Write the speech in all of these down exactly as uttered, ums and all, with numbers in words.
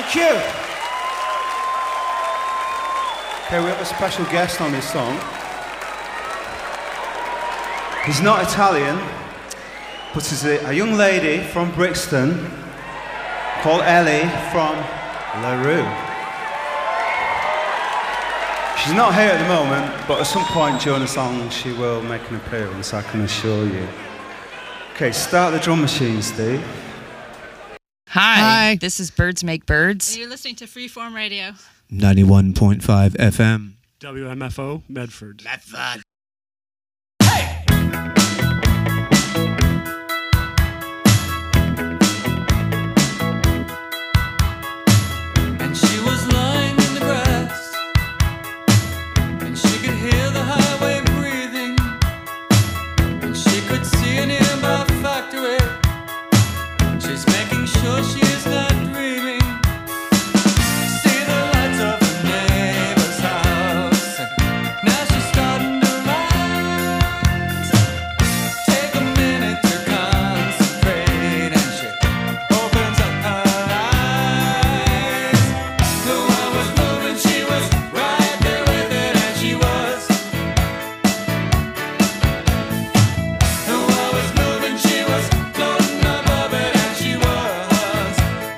Thank you. Okay, we have a special guest on this song. He's not Italian, but he's a, a young lady from Brixton called Ellie from LaRue. She's not here at the moment, but at some point during the song she will make an appearance, I can assure you. Okay, start the drum machine, Steve. Hi, Hi. This is Birds Make Birds. And you're listening to Freeform Radio. ninety-one point five F M. W M F O, Medford. Medford. And she was lying in the grass, and she could hear the highway breathing, and she could see a nearby factory. She's making sure she is not dreaming. See the lights of her neighbor's house, and now she's starting to rise. Take a minute to concentrate, and she opens up her eyes. The world was moving, she was right there with it, and she was. The world was moving, she was floating above it, and she was.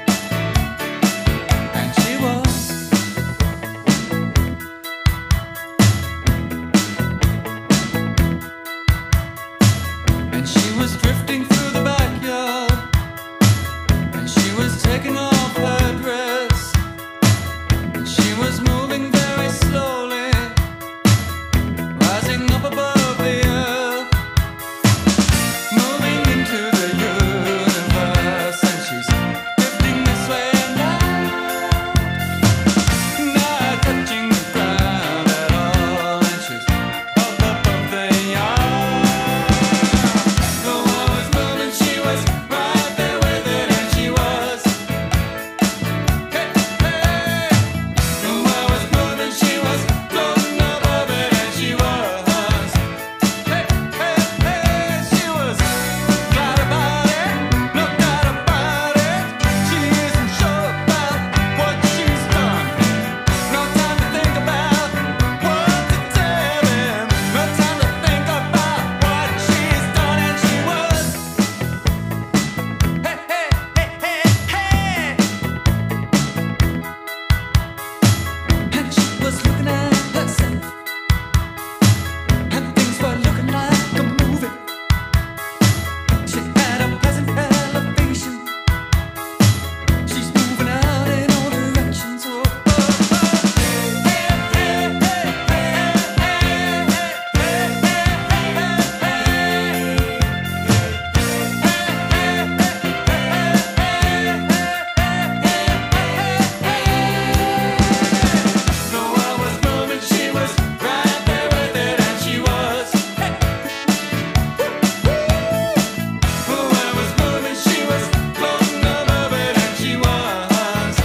And she was. And she was drifting through the backyard, and she was taking off her dress, and she was moving very slowly, rising up above the earth, moving into the universe, and she's drifting this way and out, not touching the ground at all, and she's up above the yard. The world was moving, she was right there with it, and she was. Hey, hey. The world was moving, she was floating above it, and she was. Hey, hey, hey. She was glad about it, no doubt about it. She isn't sure about what she's done. No time to think about what to tell him. No time to think about what she's done, and she was. Hey, hey, hey, hey, hey. And she was looking at herself, and things were looking like a movie. She had a pleasant elevation. She's moving out in all directions. Oh, oh, oh. Hey, hey, hey, hey, hey, hey, the world was moving, she was right there with it, and she was. The world was moving, she was floating above it, and she was.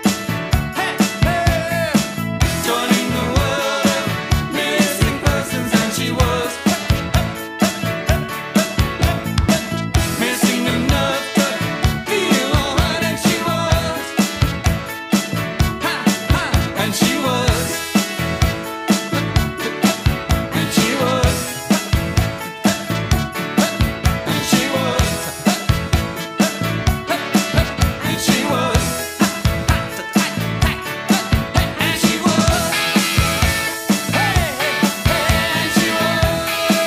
Joining the world of missing persons, and she was. Missing enough to feel alright, and she was. And she was. And she was. And she was. And she was. And she was. Hey, hey, hey, and she was.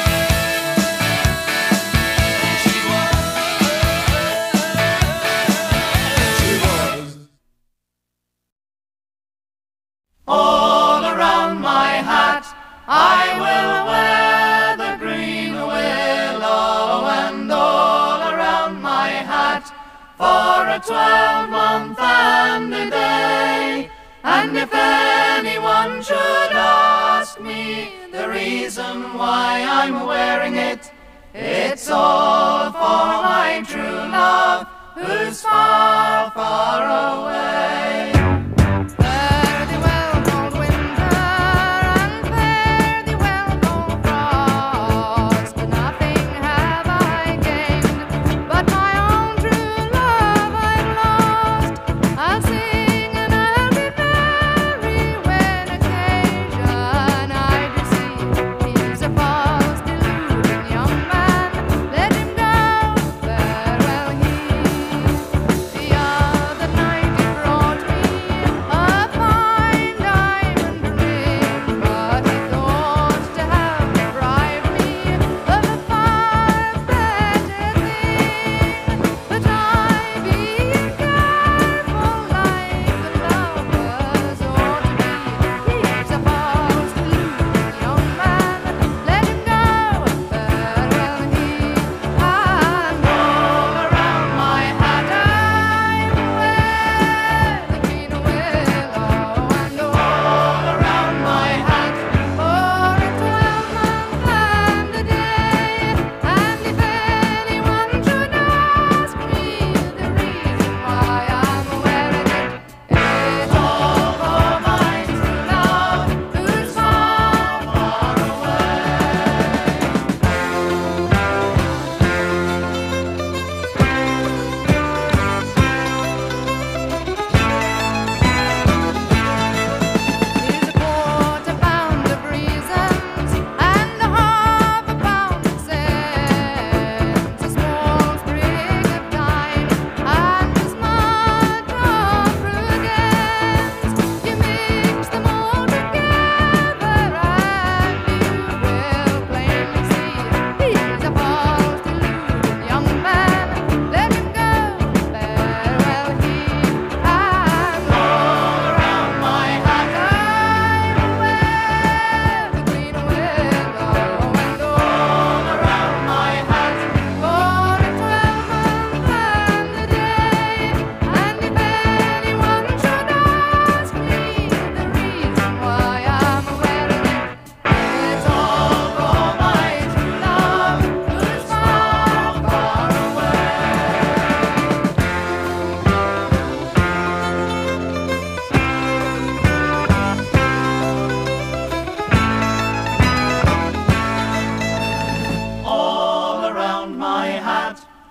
And she was. And she was. All around my hat I will wear the green willow, and all around my hat for a twelve-month and a day. And if anyone should ask me the reason why I'm wearing it, it's all for my true love who's far, far away. Fare thee well, cold winter, and fare thee well, cold frost. Nothing have I gained, but my own true love I've lost. I'll sing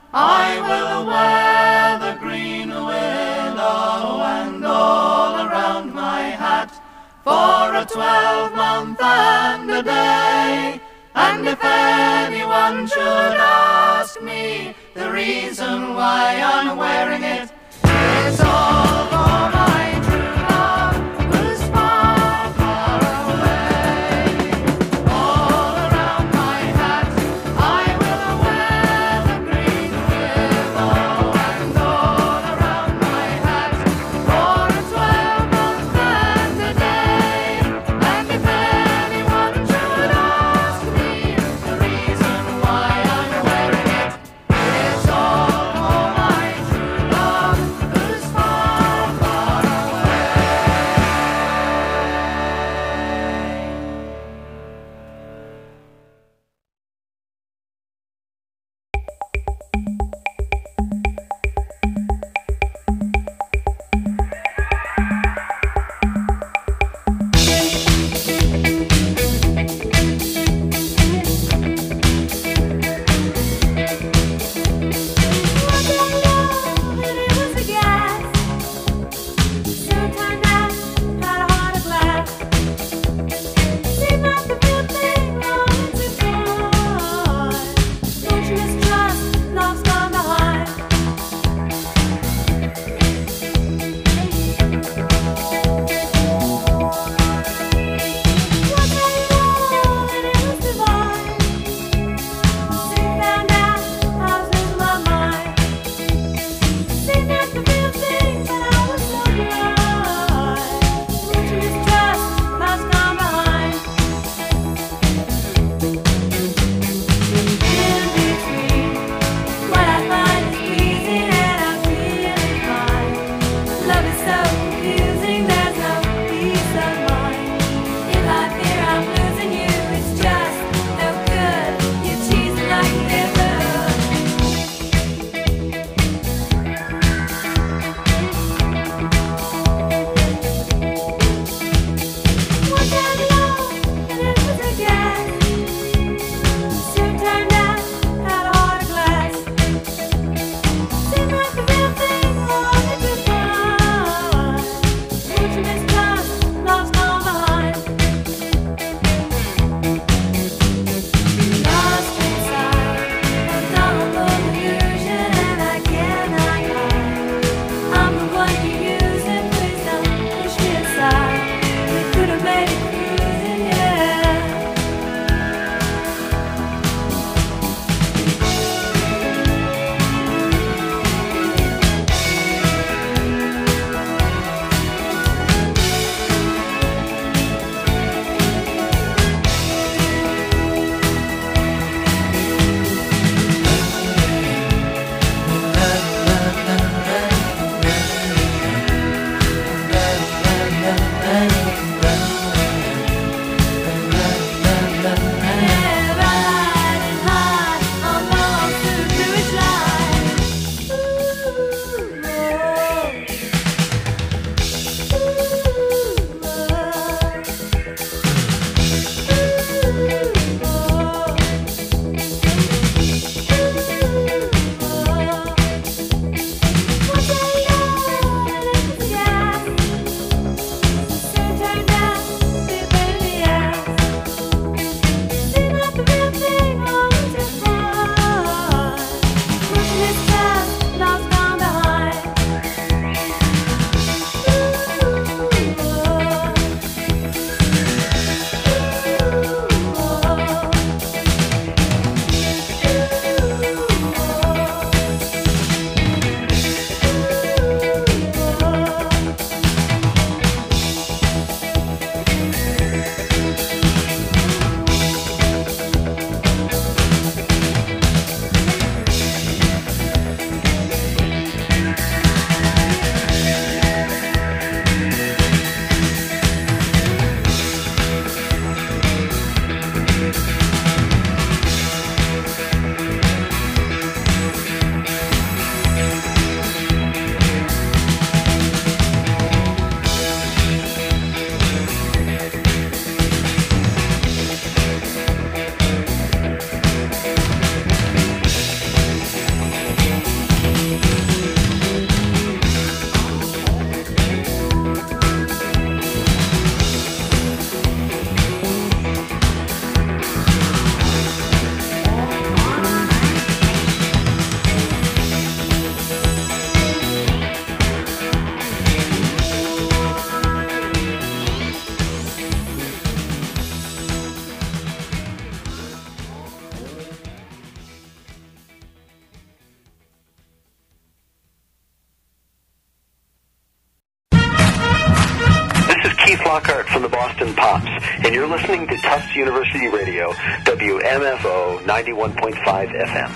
I will wear the green willow and all around my hat for a twelvemonth and a day. And if anyone should ask me the reason why I'm wearing it, it's all for my true love who's far, far away. All around my hat I will wear the green willow, and all around my hat for a twelvemonth and a day. And if anyone should ask me the reason why I'm wearing it, it's all for my true love. Lockhart from the Boston Pops, and you're listening to Tufts University Radio, W M F O ninety-one point five F M.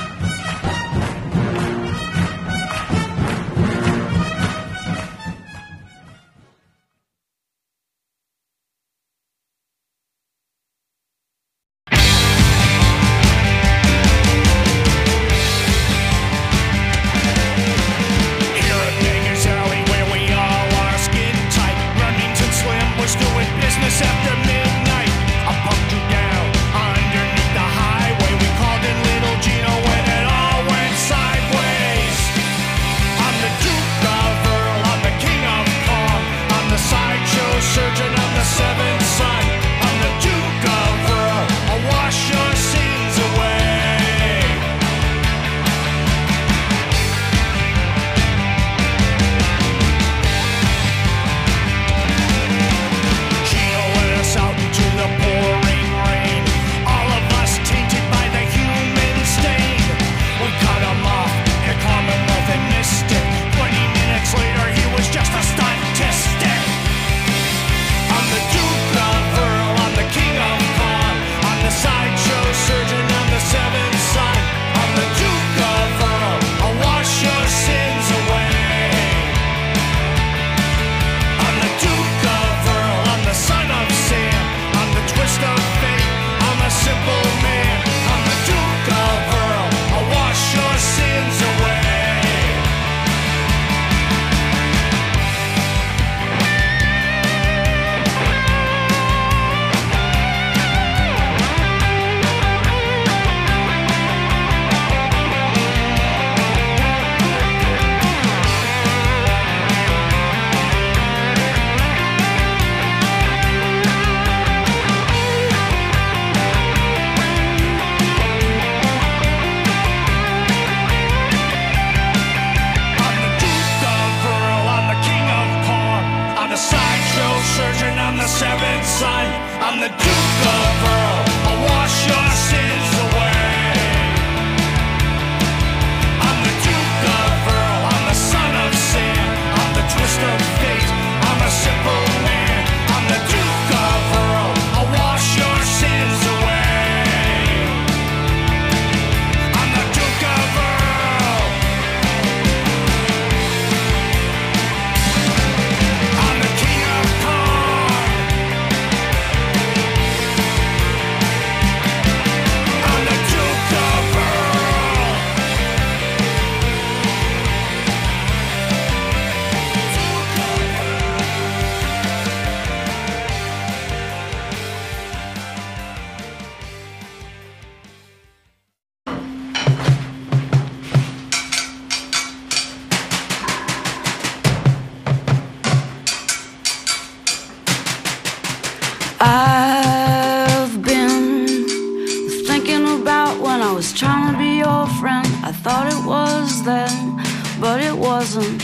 I've been thinking about when I was trying to be your friend. I thought it was then, but it wasn't.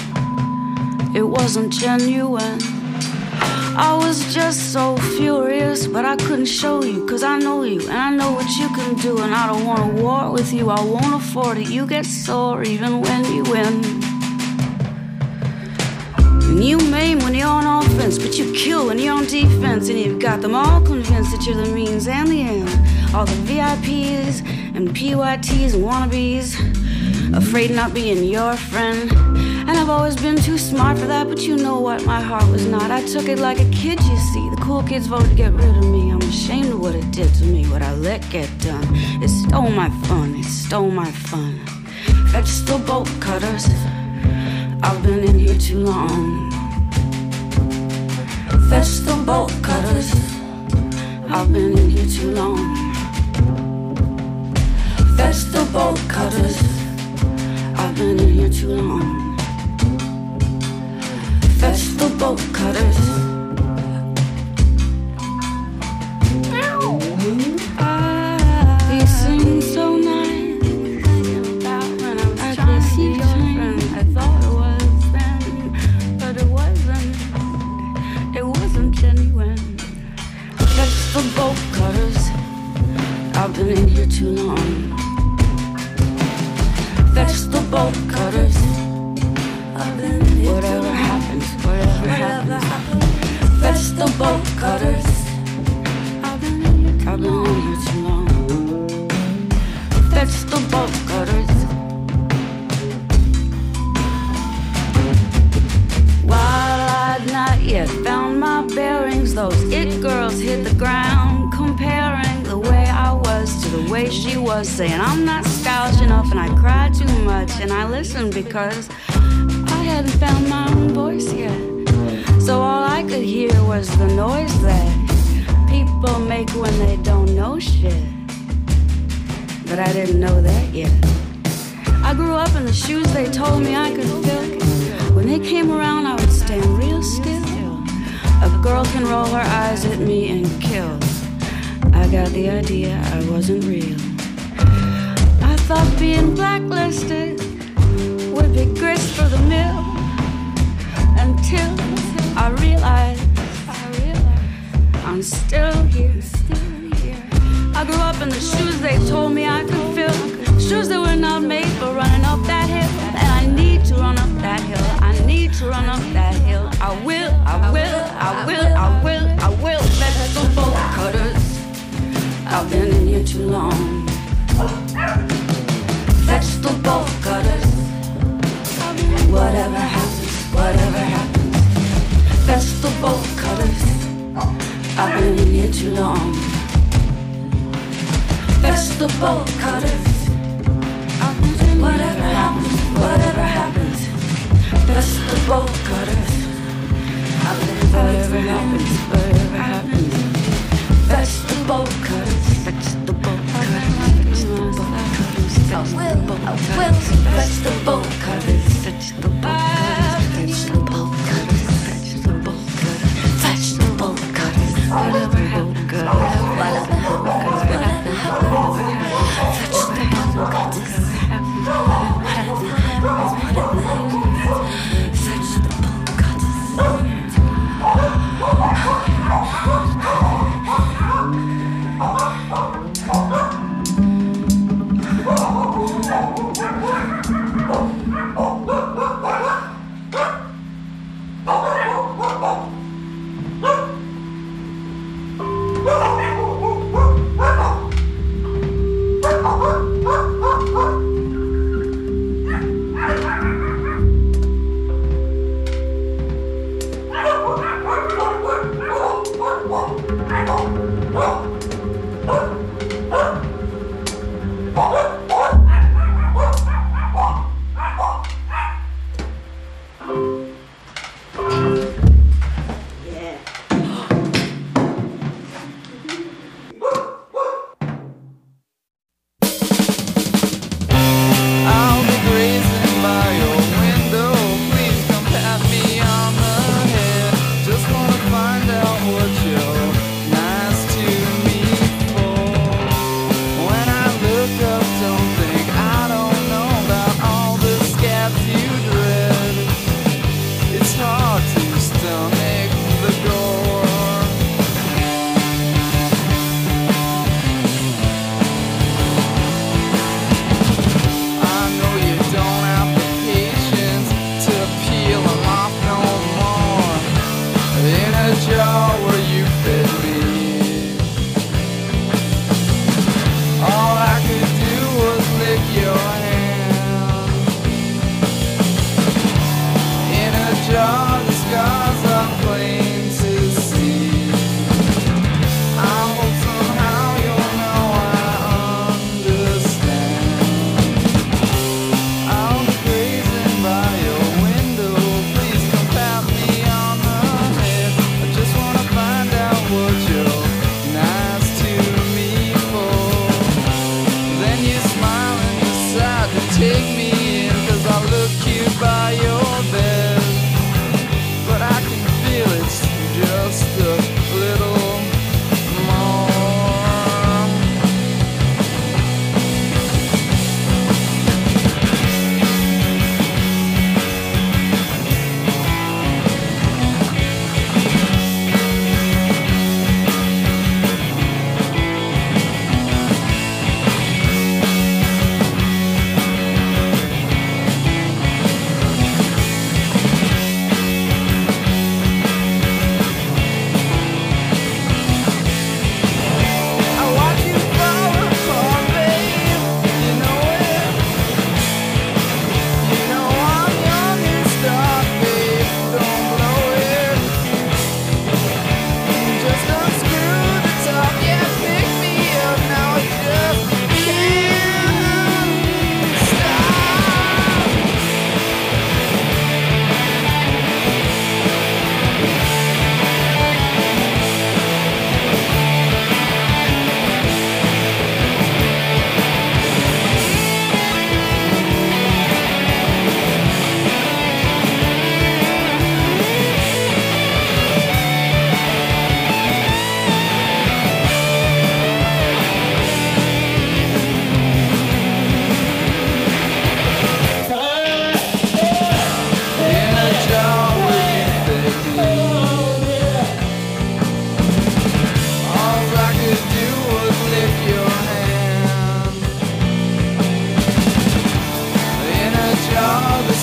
It wasn't genuine. I was just so furious, but I couldn't show you, cause I know you, and I know what you can do, and I don't want a war with you, I won't afford it. You get sore even when you win. And you maim when you're on offense, but you kill when you're on defense. And you've got them all convinced that you're the means and the end. All the V I Ps and P Y Ts and wannabes, afraid of not being your friend. And I've always been too smart for that, but you know what, my heart was not. I took it like a kid, you see. The cool kids voted to get rid of me. I'm ashamed of what it did to me, what I let get done. It stole my fun, it stole my fun. Fetch the bolt cutters, I've been in here too long. Fetch the bolt cutters, I've been in here too long. Fetch the bolt cutters, I've been in here too long. Fetch the bolt cutters. You sing so nice. I could see your friend. I thought it was then, but it wasn't. It wasn't genuine. Fetch the bolt cutters. I've been in here too long. Fetch the bolt cutters. Whatever happens, whatever happens. Fetch the bolt cutters. I've been in here, I've been in here too long. Fetch the bolt cutters. While I'd not yet found my bearings, those it girls hit the ground, comparing the way I was to the way she was, saying I'm not stylish enough and I cry too much, and I listened because I hadn't found my own voice yet. So all I could hear was the noise that people make when they don't know shit. But I didn't know that yet. I grew up in the shoes they told me I could fill. When they came around, I would stand real still. A girl can roll her eyes at me and kill. I got the idea I wasn't real. I thought being blacklisted would be grist for the mill, until I realized, I realized I'm still here, still here. I grew up in the shoes they told me I could fill, shoes that were not made for running up that hill, and I need to run up that hill. I need to run up that hill. I will, I will, I will, I will, I will. Fetch the bolt cutters. I've been in here too long. Fetch the bolt cutters. Whatever happens, whatever happens. Fetch the bolt cutters. I've been in here too long. Fetch the bolt cutters. Whatever happens, whatever happens. Fetch the bolt cutters. I've been whatever happens, whatever happens. Fetch the bolt cutters. Fetch the bolt cutters. Fetch the bolt cutters. I will, I will. Fetch the bolt cutters. Fetch the bolt cutters. Fetch the bolt cutters. Fetch the bolt cutters. Fetch the bolt cutters. Whatever happens, whatever happens, whatever happens. Fetch the bolt cutters.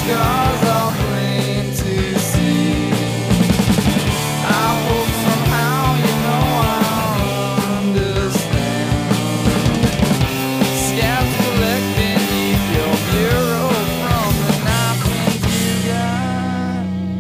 scars are plain to see. I hope somehow you know I'll understand. Scabs collecting neath your bureau from the napkins you got.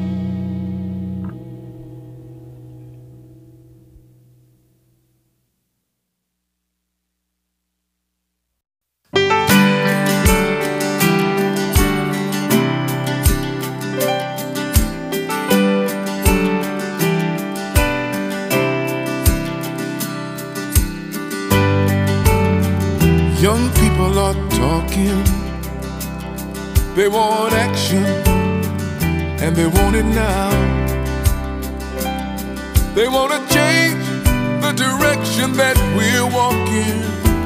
Young people are talking, they want action, and they want it now. They want to change the direction that we're walking,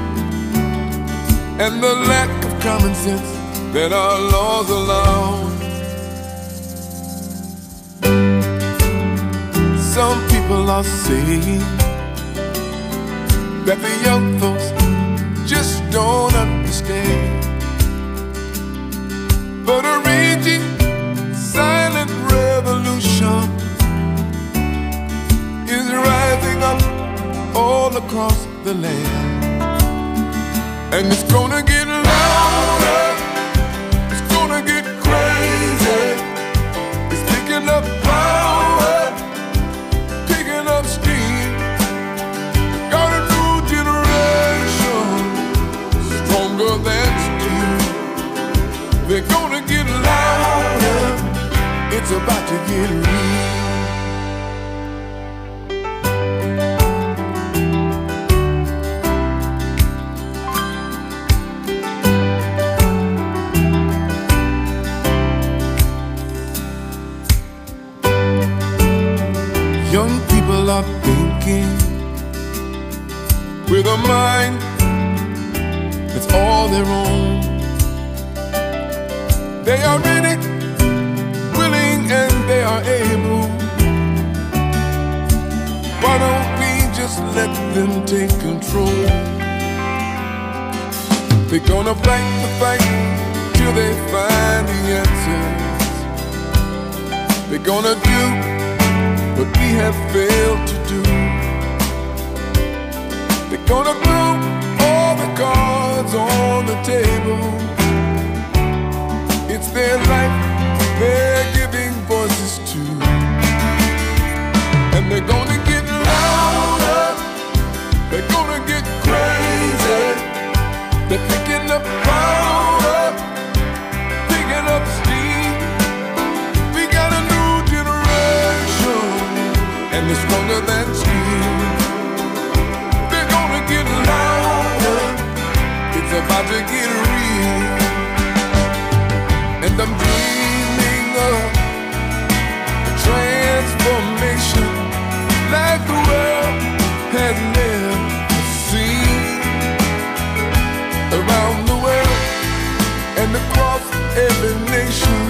and the lack of common sense that our laws allow. Some people are saying that the young folks just don't understand, but a raging silent revolution is rising up all across the land, and it's gonna get louder, it's gonna get crazy, it's picking up power, picking up steam. Got a new generation stronger than steel. They're gonna get louder, it's about to get real. Young people are thinking with a mind that's all their own. They are ready, willing, and they are able. Why don't we just let them take control? They're gonna fight the fight till they find the answers. They're gonna do what we have failed to do. They're gonna throw all the cards on the table. It's their life they're giving voices to, and they're gonna get louder, they're gonna get crazy. They're picking up power, picking up steam. We got a new generation, and they're stronger than steel. They're gonna get louder, it's about to get real. And I'm dreaming of a transformation like the world has never seen. Around the world and across every nation,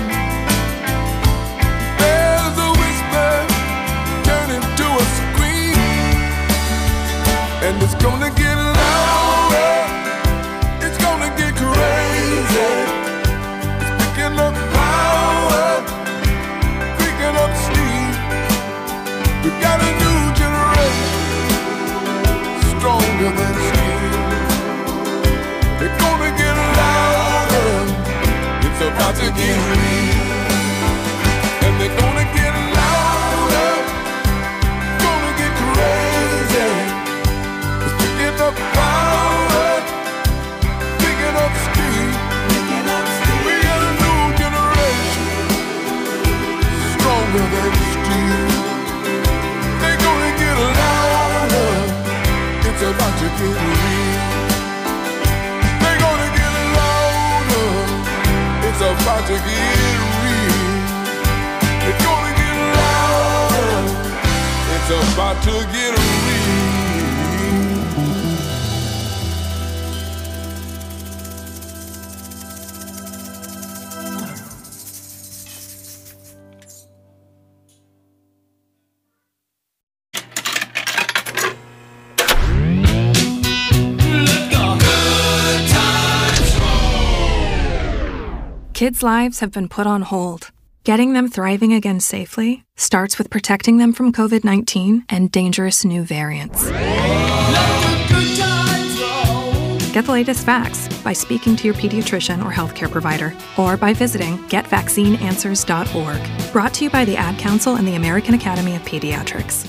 there's a whisper turning to a scream, and it's gonna get louder, it's gonna get crazy. It's picking up power, picking up steam. We got a new generation, stronger than steel. They're gonna get louder, it's about to get real. And they're gonna get louder, gonna get crazy. It's picking up power, picking up steam. We got a new generation, stronger than steel. They're gonna get louder, it's about to get real. It's about to get real. It's gonna get louder. It's about to get real. Kids' lives have been put on hold. Getting them thriving again safely starts with protecting them from covid nineteen and dangerous new variants. Get the latest facts by speaking to your pediatrician or healthcare provider, or by visiting get vaccine answers dot org. Brought to you by the Ad Council and the American Academy of Pediatrics.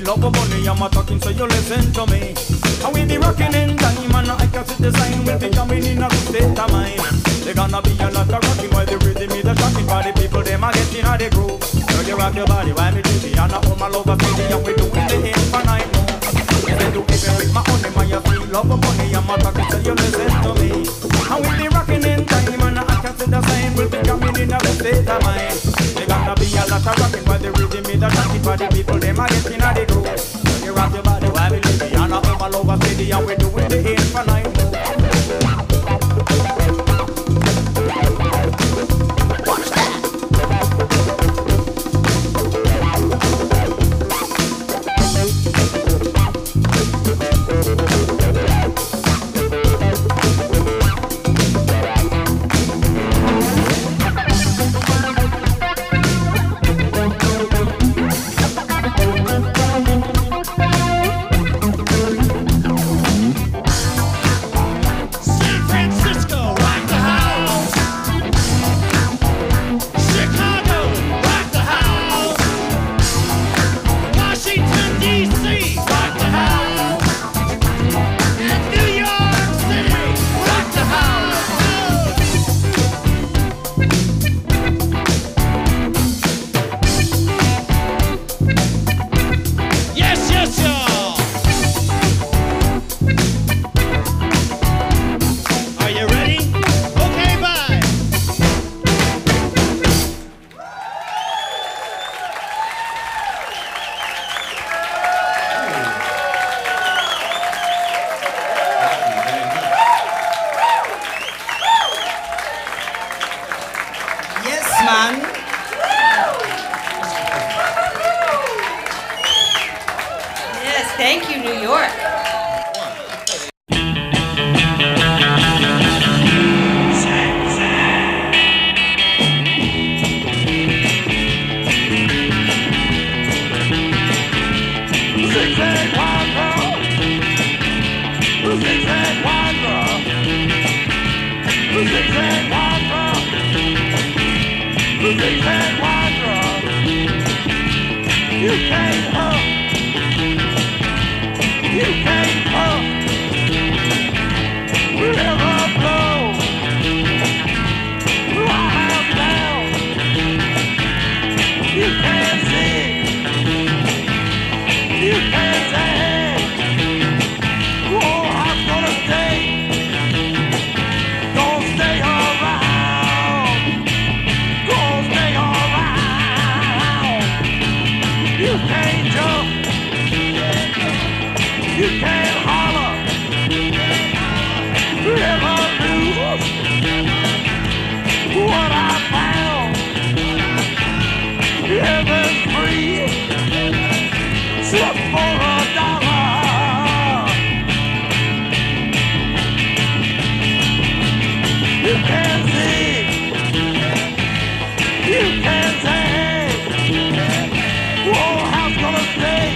love a money, I'm a talking, so you listen to me. And we be rocking in time, and I can see the sign. We'll be coming in a good state of mind. They gonna be a lot of rocking while the rhythm is a shocking. For the people, them are getting out the groove. So you rock your body while me do the and I hold my love a steady, and we doing the infinite move. Yes, they do even with my honey, my you feel love a money, I'm a talking, so you listen to me. And we be rocking in time, and I can see the sign. We'll be coming in a good state of mind. They gonna be a lot of rocking while the rhythm is a shocking. For the people, them are getting out the groove. So you rock your body while me do the and I hold my love a steady, and we doing the infinite move. Thank you, New York. You can't huff. You can't puff. River blow. Wild down. You can't sing. You can't sing. Oh, I'm gonna stay. Gonna stay around. Gonna stay around. You can't jump. You can't holler. River blues. What I found. Heaven's free. Slip for a dollar. You can't sing. You can't sing. Whoa, house gonna stay.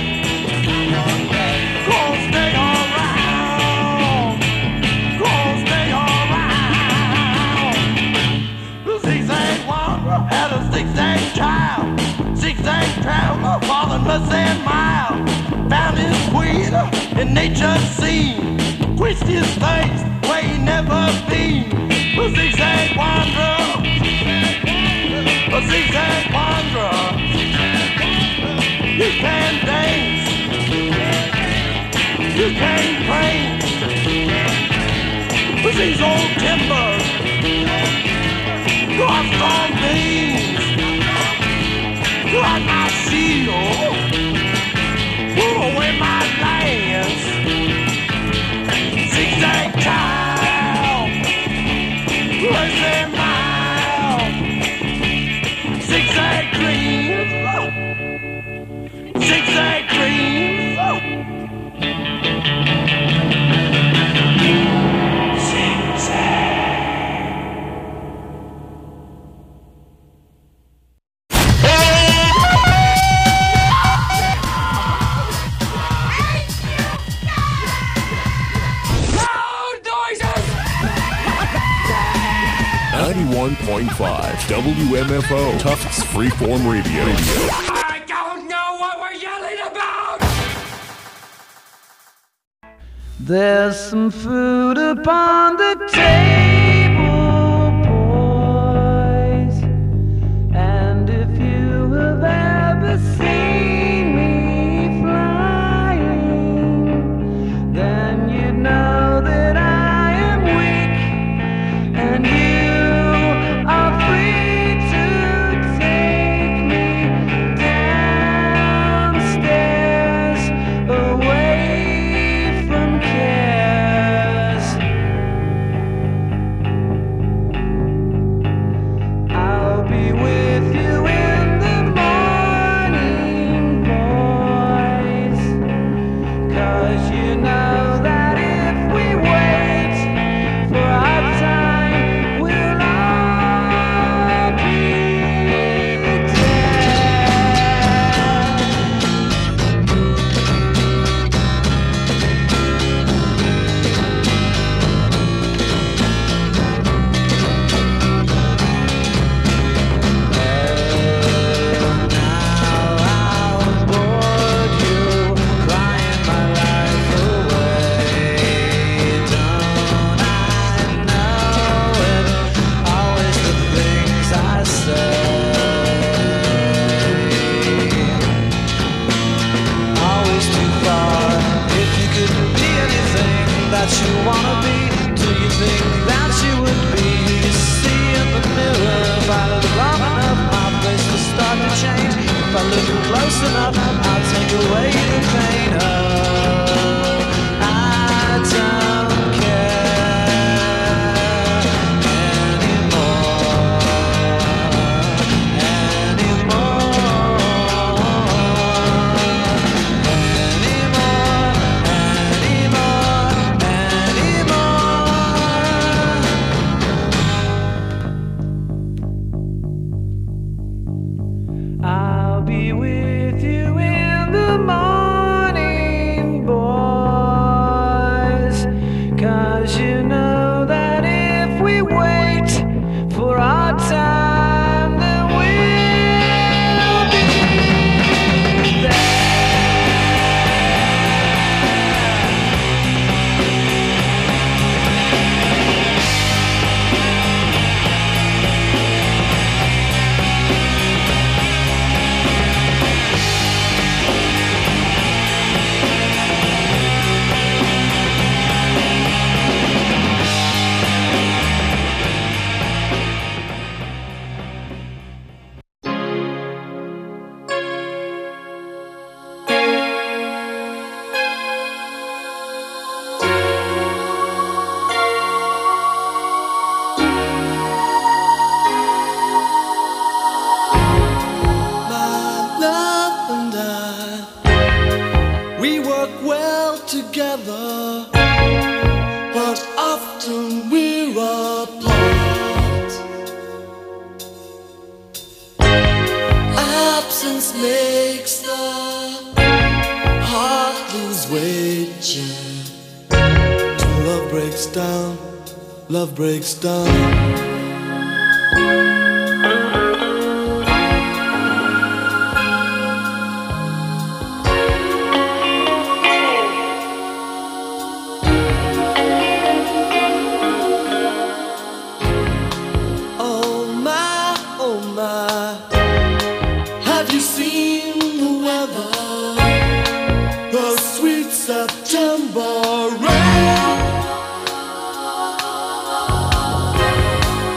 Gonna stay around. Gonna stay around. The zigzag wanderer had a zigzag child. Zigzag traveler, falling missing mile. Found his queen in nature's scene. Quenched his face where he never been. A zigzag wanderer. A zigzag wanderer. You can dance. You can't praise. With these old timbers. Got strong beams. Got my shield. Put away my lance. Zigzag child. Racing mile. Zigzag dreams. Zigzag dreams. ninety-one point five W M F O Tufts Freeform Radio. I don't know what we're yelling about! There's some food upon the table, boys. And if you have ever seen me flying, then you'd know that I am weak, and you are free to take me downstairs away from cares. I'll be with you in the morning, boys, 'cause you know that if we wait for our time, we'll all be that you wanna be. Do you think that you would be? You see in the mirror, if I look long enough, my face will start to change. If I look close enough, I'll take away the pain. Oh, I don't care anymore, anymore, I'll be with you in the morning, boys, 'cause you know that if we wait for our time, then we'll be there. Together, but often we're apart. Absence makes the heart lose weight, yeah. Till love breaks down, love breaks down. Have you seen the weather? The sweet September rain.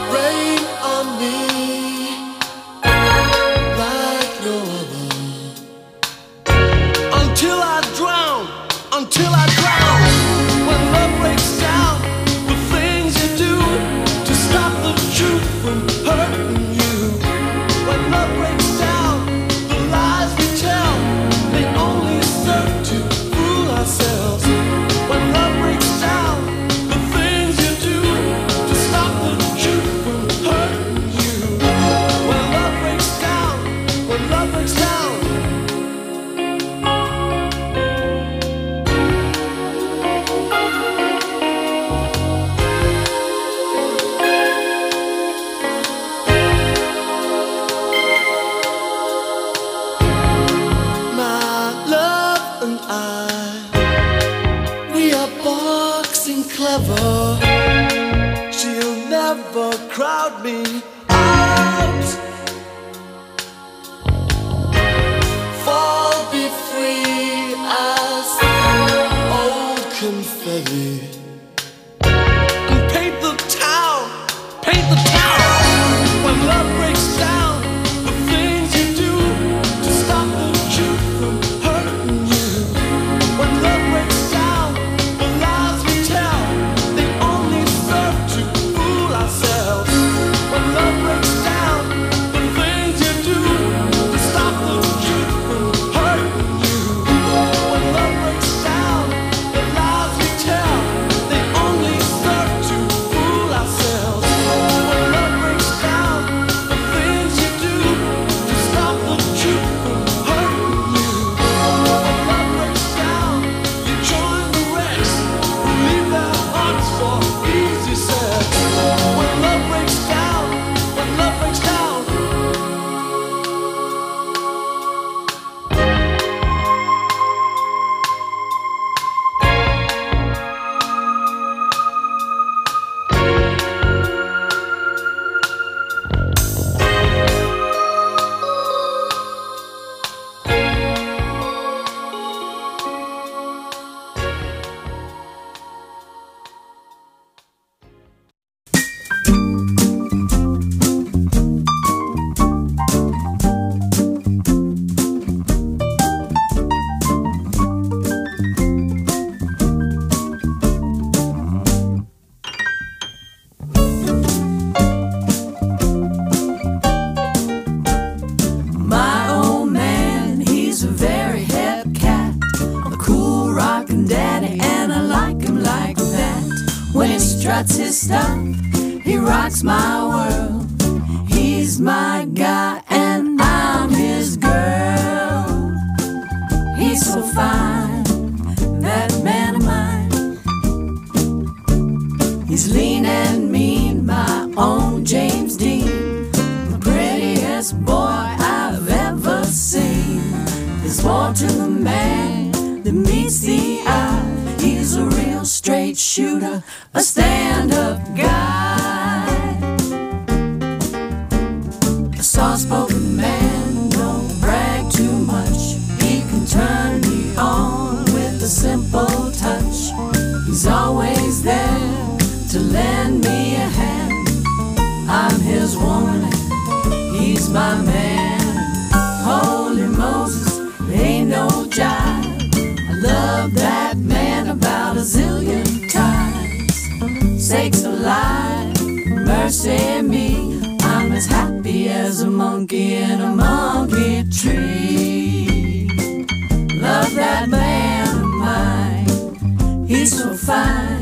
out. Fall, be free as old confetti. And paint the town, paint the town. When love breaks down, the things you do to stop the truth from hurting you. When love breaks down, the lies we tell, they only serve to fool ourselves. When love breaks down, the things you do to stop the truth from hurting you. When love breaks down, the lies we tell, they only serve to fool ourselves. When love breaks down, the things you do to stop the truth from hurting you. When love breaks down, you join the rest who leave their hearts for easy sex. When love breaks down, when love breaks down. My old man, he's a very hip cat, a cool rockin' daddy, and I like him like that. When he struts his stuff, he rocks my world. He's my guy and I'm his girl. He's so fine, that man of mine. He's lean and mean, my own James Dean, the prettiest boy I've ever seen. There's more to the man than meets the eye. He's a real straight shooter, a stand-up guy. A soft-spoken man, don't brag too much. He can turn me on with a simple touch. He's always there to lend me a hand. I'm his woman, he's my man. Holy Moses, there ain't no jive. I love that man about a zillion times. Sakes alive, mercy me, I'm as happy as a monkey in a monkey tree. Love that man of mine, he's so fine.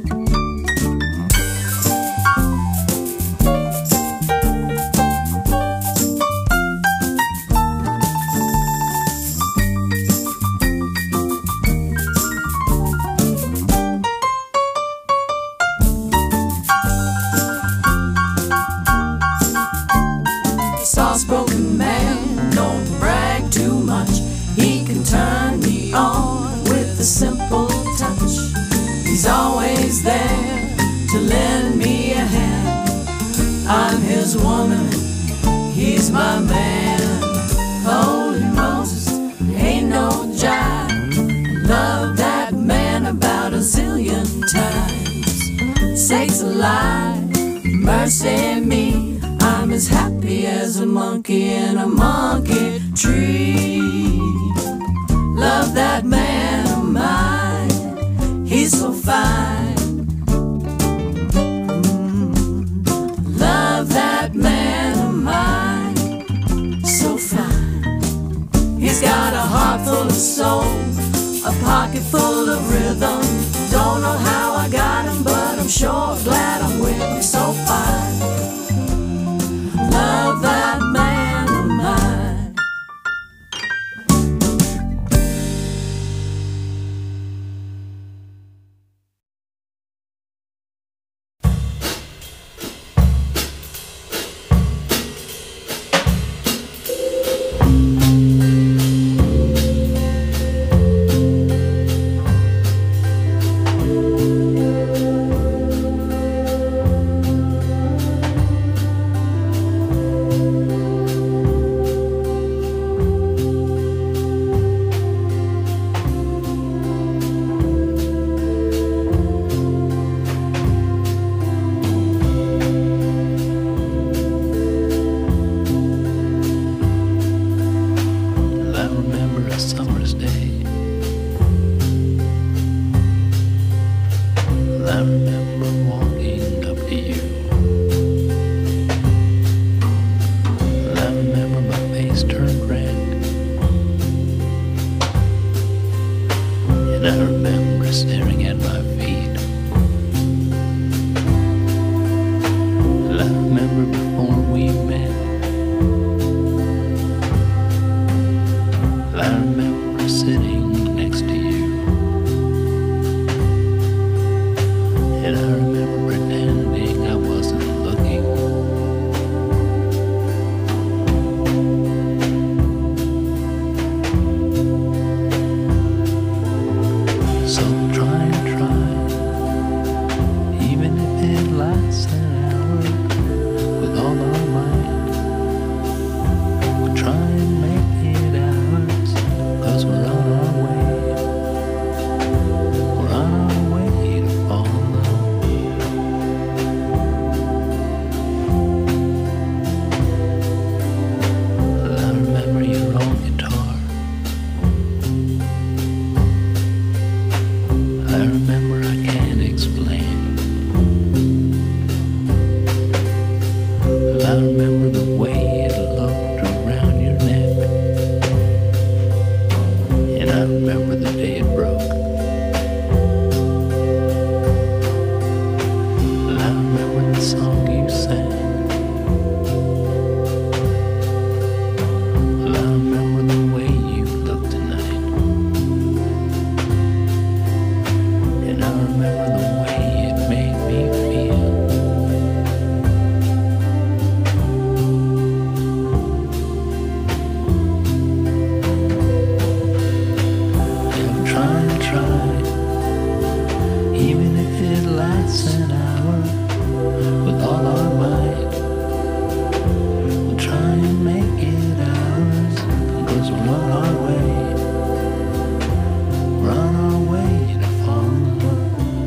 Soft-spoken man, don't brag too much. He can turn me on with a simple touch. He's always there to lend me a hand. I'm his woman, he's my man. Holy Moses, ain't no jive. Love that man about a zillion times. Sakes alive, mercy me, I'm as happy as a monkey in a monkey tree. Love that man of mine, he's so fine. Mm. Love that man of mine, so fine. He's got a heart full of soul, a pocket full of rhythm. Don't know how I got him, but I'm sure glad I'm with him, so fine. Love that man of mine. we met. I remember sitting next to you, and I remember pretending I wasn't looking. So try and try, even if it lasts an hour, with all our might. We'll try and make it ours, 'cause we're on our way. We're on our way to fall in love. Well, I remember your old guitar. I remember I can't explain. I remember the way it looked around your neck, and I remember the day it broke. I remember the song you sang. I remember the way you looked tonight, and I remember the way it made me feel. Yeah, try and try, even if it lasts an hour, with all our might. We'll try and make it ours, 'cause we're on our way. We're on our way to fall in love.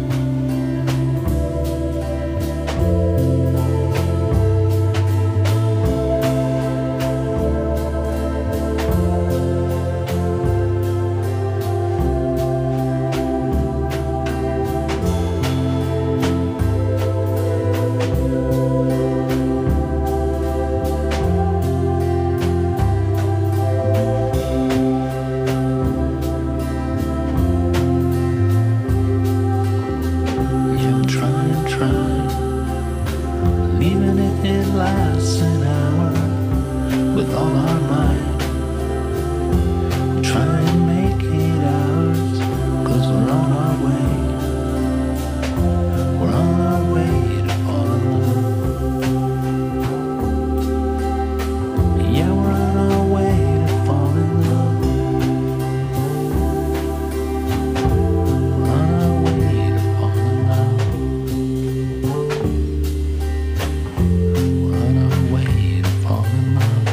Yeah, we'll try and try, even if it lasts an hour, with all our might. We'll try and make it ours, 'cause we're on our way. We're on our way to fall in love. Yeah, we're on our way to fall in love. We're on our way to fall in love. We're on our way to fall in love.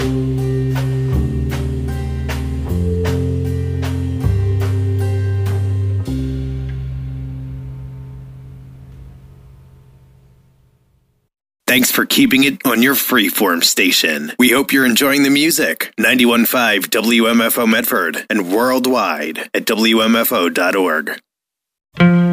Thanks for keeping it on your freeform station. We hope you're enjoying the music. ninety-one point five W M F O Medford and worldwide at W M F O dot org.